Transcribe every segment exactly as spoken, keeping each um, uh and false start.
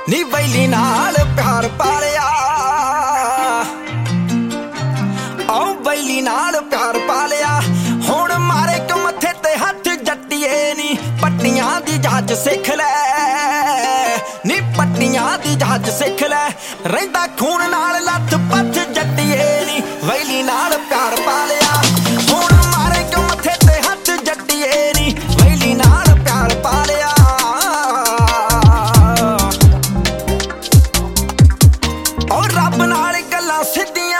ਨੀ ਵੈਲੀ ਨਾਲ ਪਿਆਰ ਪਾਲਿਆ ਆਉ ਵੈਲੀ ਨਾਲ ਪਿਆਰ ਪਾਲਿਆ ਹੁਣ ਮਾਰੇ ਕਿ ਮੱਥੇ ਤੇ ਹੱਥ ਜੱਟੀਏ ਨੀ ਪੱਟੀਆਂ ਦੀ ਜਹਾਜ਼ ਸਿੱਖ ਲੈ ਨੀ ਪੱਟੀਆਂ ਦੀ ਜਹਾਜ਼ ਸਿੱਖ ਲੈ ਰਹਿੰਦਾ ਖੂਨ ਨਾਲ ਲੱਥ ਪੱਥ ਜੱਟੀਏ ਨੀ ਵੈਲੀ ਨਾਲ ਪਿਆਰ ਪਾਲਿਆ ਹੁਣ ਮਾਰੇ ਕਿ ਮੱਥੇ ਤੇ ਹੱਥ ਜੱਟੀਏ ਨੀ ਵੈਲੀ ਨਾਲ ਪਿਆਰ ਪਾਲਿਆ ਔਰ ਰੱਬ ਨਾਲ ਗੱਲਾਂ ਸਿੱਧੀਆਂ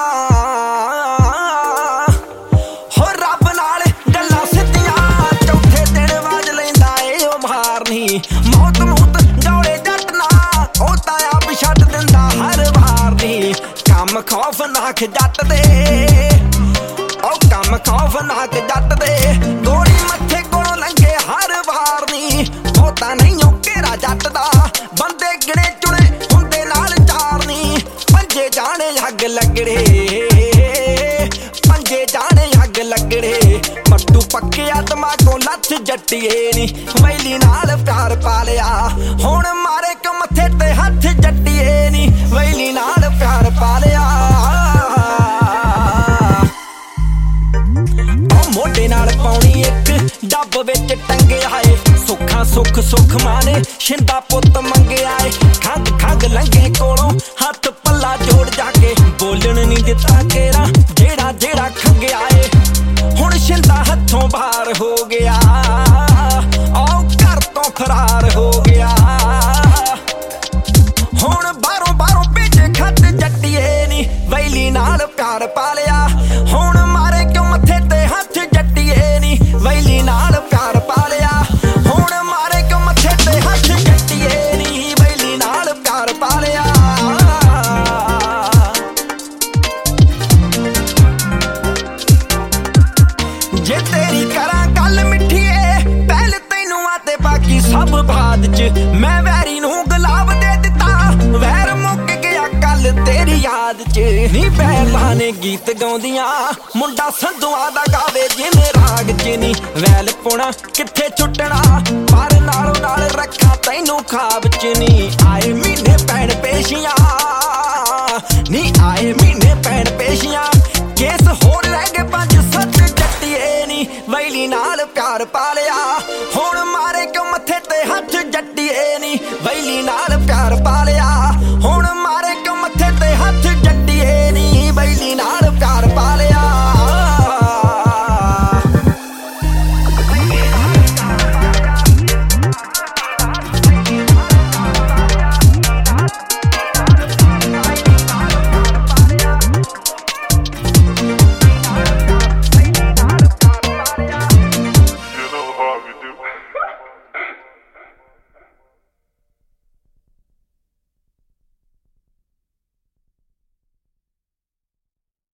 ਹੋ ਰੱਬ ਨਾਲ ਗੱਲਾਂ ਸਿੱਧੀਆਂ ਚੌਥੇ ਦਿਨ ਵਾਜ ਲੈਂਦਾ ਏ ਉਹ ਮਾਰਨੀ ਮੌਤ ਮੂਤ ਜੋੜੇ ਜੱਟ ਨਾ ਉਹ ਤਾਂ ਆਪ ਛੱਡ ਦਿੰਦਾ ਹਰ ਵਾਰ ਨੀ ਕੰਮ ਖੌਫਨਾਕ ਜੱਟ ਦੇ ਉਹ ਕੰਮ ਖੌਫਨਾਕ ਜੱਟ ਦੇ ਗੋਲੀ ਮੱਥੇ ਕੋਲੋਂ ਲੰਘੇ ਹਰ ਵਾਰ ਨੀ ਉਹ ਤਾਂ ਨਹੀਂ ਉਹ ਘੇਰਾ ਜੱਟ ਦਾ ਬੰਦੇ ਗਿਣੇ ਚੁਣੇ ਹੁੰਦੇ ਨਾਲ ਚਾਰ ਨੀ ਪੰਜੇ ਜਾਣੇ ਅੱਗ ਲੱਗੜੇ ਪੰਜੇ ਜਾਣੇ ਅੱਗ ਲੱਗੜੇ ਮੱਟੂ ਪੱਕਿਆ ਦਿਮਾਗੋਂ ਲੱਥ ਜੱਟੀਏ ਨੀ ਵੈਲੀ ਨਾਲ ਪਿਆਰ ਪਾਲਿਆ ਹੁਣ ਮਾਰੇ ਕਿ ਮੱਥੇ ਤੇ ਹੱਥ ਜੱਟੀਏ ਨੀ ਵੈਲੀ ਨਾਲ ਪਿਆਰ ਪਾਲਿਆ ਮੋਢੇ ਨਾਲ ਪਾਉਣੀ ਇੱਕ ਡੱਬ ਵਿੱਚ ਟੰਗਿਆ ਏ ਸੁੱਖਾਂ ਸੁੱਖ ਸੁੱਖ ਮਾਨੇ ਸ਼ਿੰਦਾ ਪੁੱਤ ਮੰਗਿਆ ਏ ਖੰਗ ਖੰਗ ਲੰਘੇ ਕੋਲੋਂ ਹੱਥ ਪੱਲਾ ਜੋੜ ਜਾ ਕੇ ਬੋਲਣ ਨਹੀਂ ਦਿੱਤਾ ਕੇਰਾ ਜਿਹੜਾ ਜਿਹੜਾ ਖੰਗਿਆ ਏ ਹੁਣ ਸ਼ਿੰਦਾ ਹੱਥੋਂ ਬਾਹਰ ਹੋ ਗਿਆ ਆਓ ਘਰ ਤੋਂ ਫਰਾਰ ਹੋ ਗਿਆ ਹੁਣ ਬਾਹਰੋਂ ਬਾਹਰੋਂ ਭੇਜੇ ਖੱਤ ਜੱਟੀਏ ਨੀ ਵੈਲੀ ਨਾਲ ਪਿਆਰ ਪਾਲਿਆ ਹੁਣ ਮਾਰੇ ਕਿਉਂ ਮੱਥੇ ਤੇ ਹੱਥ ਜੱਟੀਏ ਨੀ ਵੈਲੀ ਨਾਲ ਪਿਆਰ ਪਾਲਿਆ ਹੁਣ ਮਾਰੇ ਕਿਉਂ ਮੱਥੇ ਤੇ ਹੱਥ ਜੱਟੀਏ ਨੀ ਵੈਲੀ ਨਾਲ ਪਿਆਰ ਪਾਲਿਆ ਜੇ ਤੇਰੀ ਕਰਾਂ ਗੱਲ ਮਿੱਠੀਏ ਪਹਿਲ ਤੈਨੂੰ ਆ ਤੇ ਬਾਕੀ ਸਭ ਬਾਅਦ ਚ ਮੈਂ ਵੈਰੀ ਨੂੰ ਗੁਲਾਬ ਦੇ ਦਿੱਤਾ ਵੈਰ ਮੁੱਕ ਗਿਆ ਕੱਲ ਤੇਰੀ ਯਾਦ ਚ ਨੀ ਬੈਲਾਂ ਨੇ ਗੀਤ ਗਾਉਂਦੀਆਂ ਮੁੰਡਾ ਸੰਧੂਆਂ ਦਾ ਗਾਵੇ ਜਿਵੇਂ ਰਾਗ ਚ ਨੀ ਵੈਲ ਪੁਣਾ ਕਿੱਥੇ ਛੁੱਟਣਾ ਪਰ ਨਾਲੋਂ ਨਾਲ ਰੱਖਾਂ ਤੈਨੂੰ ਖਾਬ ਚ ਨੀ ਆਏ ਮਹੀਨੇ ਪੈਣ ਪੇਸ਼ੀਆਂ ਨੀ ਆਏ ਮਹੀਨੇ ਪੈਣ ਪੇਸ਼ੀਆਂ ਕੇਸ ਹੋਰ ਰਹਿ ਗਏ ਪੰਜ ਸੱਤ ਜੱਟੀਏ ਨੀ ਵੈਲੀ ਨਾਲ ਪਿਆਰ ਪਾਲਿਆ ਹੁਣ ਮਾਰੇ ਕਿਉਂ ਮੱਥੇ ਤੇ ਹੱਥ ਜੱਟੀਏ ਨੀ ਵੈਲੀ ਨਾਲ ਪਿਆਰ ਪਾਲਿਆ